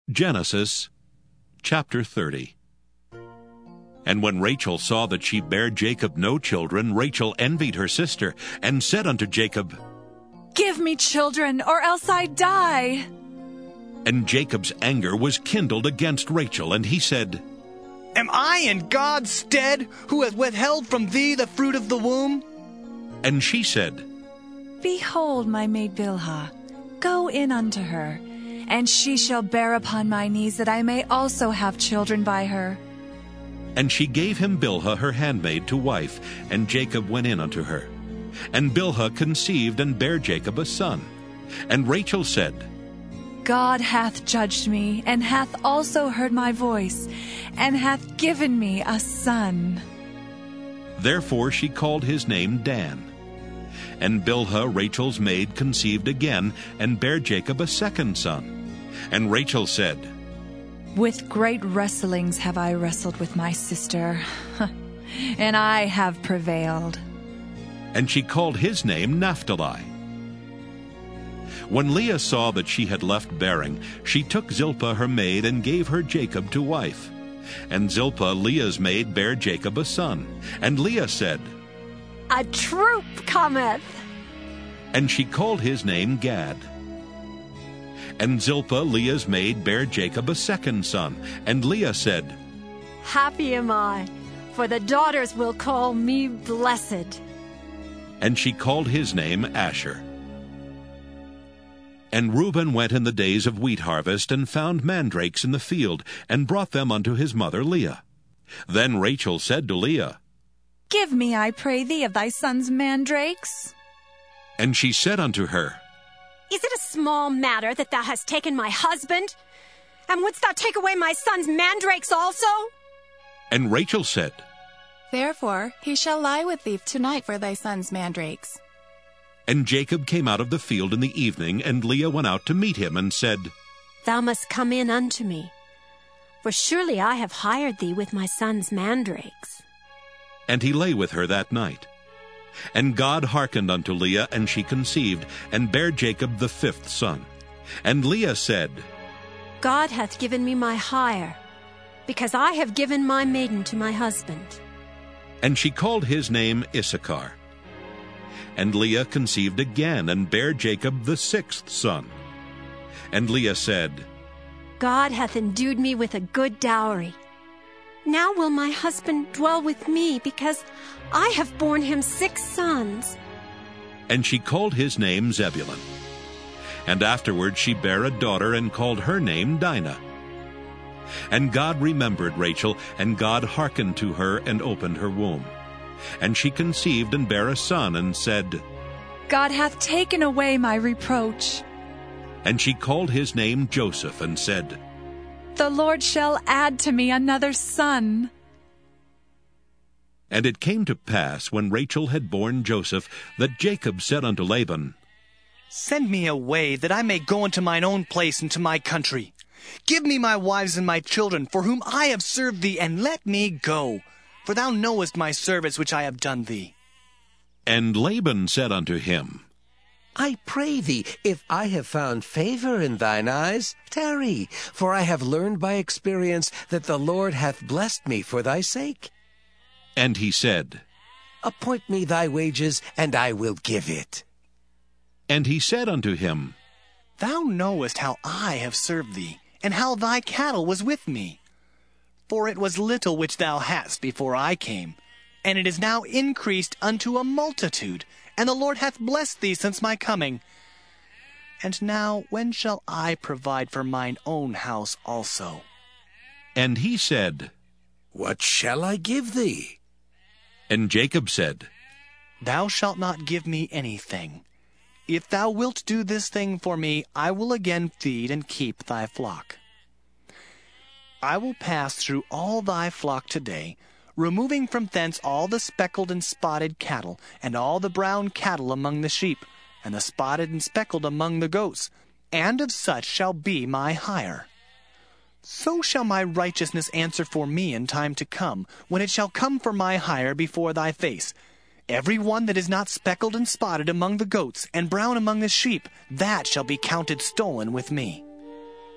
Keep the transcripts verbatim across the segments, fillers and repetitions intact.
Genesis chapter thirty. And when Rachel saw that she bare Jacob no children, Rachel envied her sister, and said unto Jacob, Give me children, or else I die. And Jacob's anger was kindled against Rachel, and he said, Am I in God's stead, who hath withheld from thee the fruit of the womb? And she said, Behold my maid Bilhah, go in unto her, and she shall bear upon my knees, that I may also have children by her. And she gave him Bilhah her handmaid to wife, and Jacob went in unto her. And Bilhah conceived and bare Jacob a son. And Rachel said, God hath judged me, and hath also heard my voice, and hath given me a son. Therefore she called his name Dan. And Bilhah Rachel's maid conceived again, and bare Jacob a second son. And Rachel said, With great wrestlings have I wrestled with my sister, and I have prevailed. And she called his name Naphtali. When Leah saw that she had left bearing, she took Zilpah her maid, and gave her Jacob to wife. And Zilpah Leah's maid bare Jacob a son. And Leah said, A troop cometh. And she called his name Gad. And Zilpah Leah's maid bare Jacob a second son. And Leah said, Happy am I, for the daughters will call me blessed. And she called his name Asher. And Reuben went in the days of wheat harvest, and found mandrakes in the field, and brought them unto his mother Leah. Then Rachel said to Leah, Give me, I pray thee, of thy son's mandrakes. And she said unto her, Is it a small matter that thou hast taken my husband? And wouldst thou take away my son's mandrakes also? And Rachel said, Therefore he shall lie with thee tonight for thy son's mandrakes. And Jacob came out of the field in the evening, and Leah went out to meet him, and said, Thou must come in unto me, for surely I have hired thee with my son's mandrakes. And he lay with her that night. And God hearkened unto Leah, and she conceived, and bare Jacob the fifth son. And Leah said, God hath given me my hire, because I have given my maiden to my husband. And she called his name Issachar. And Leah conceived again, and bare Jacob the sixth son. And Leah said, God hath endued me with a good dowry. Now will my husband dwell with me, because I have borne him six sons. And she called his name Zebulun. And afterward she bare a daughter, and called her name Dinah. And God remembered Rachel, and God hearkened to her, and opened her womb. And she conceived and bare a son, and said, God hath taken away my reproach. And she called his name Joseph, and said, The Lord shall add to me another son. And it came to pass, when Rachel had borne Joseph, that Jacob said unto Laban, Send me away, that I may go unto mine own place and to my country. Give me my wives and my children, for whom I have served thee, and let me go. For thou knowest my service which I have done thee. And Laban said unto him, I pray thee, if I have found favor in thine eyes, tarry, for I have learned by experience that the Lord hath blessed me for thy sake. And he said, Appoint me thy wages, and I will give it. And he said unto him, Thou knowest how I have served thee, and how thy cattle was with me. For it was little which thou hadst before I came, and it is now increased unto a multitude, and the Lord hath blessed thee since my coming. And now when shall I provide for mine own house also? And he said, What shall I give thee? And Jacob said, Thou shalt not give me anything. If thou wilt do this thing for me, I will again feed and keep thy flock. I will pass through all thy flock today, removing from thence all the speckled and spotted cattle, and all the brown cattle among the sheep, and the spotted and speckled among the goats, and of such shall be my hire. So shall my righteousness answer for me in time to come, when it shall come for my hire before thy face. Every one that is not speckled and spotted among the goats, and brown among the sheep, that shall be counted stolen with me.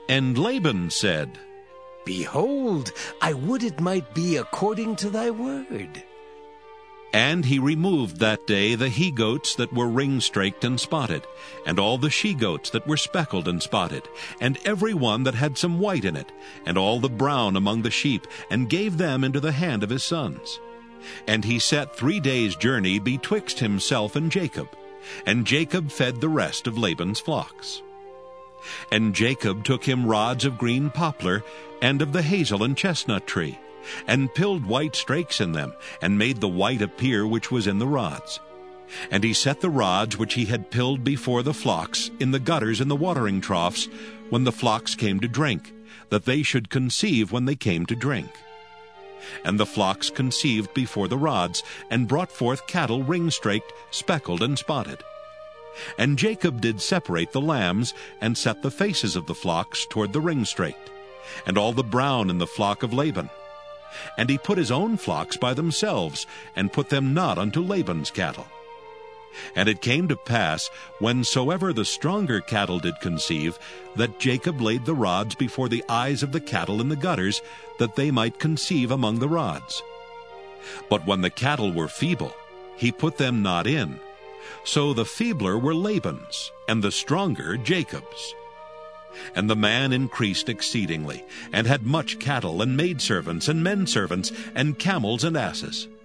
And Laban said, Behold, I would it might be according to thy word. And he removed that day the he-goats that were ring-straked and spotted, and all the she-goats that were speckled and spotted, and every one that had some white in it, and all the brown among the sheep, and gave them into the hand of his sons. And he set three days' journey betwixt himself and Jacob, and Jacob fed the rest of Laban's flocks. And Jacob took him rods of green poplar, and of the hazel and chestnut tree, and pilled white strakes in them, and made the white appear which was in the rods. And he set the rods which he had pilled before the flocks in the gutters and the watering troughs, when the flocks came to drink, that they should conceive when they came to drink. And the flocks conceived before the rods, and brought forth cattle ring-straked, speckled, and spotted. And Jacob did separate the lambs, and set the faces of the flocks toward the ring-straked, and all the brown in the flock of Laban. And he put his own flocks by themselves, and put them not unto Laban's cattle. And it came to pass, whensoever the stronger cattle did conceive, that Jacob laid the rods before the eyes of the cattle in the gutters, that they might conceive among the rods. But when the cattle were feeble, he put them not in. So the feebler were Laban's, and the stronger Jacob's. And the man increased exceedingly, and had much cattle, and maidservants, and menservants, and camels and asses.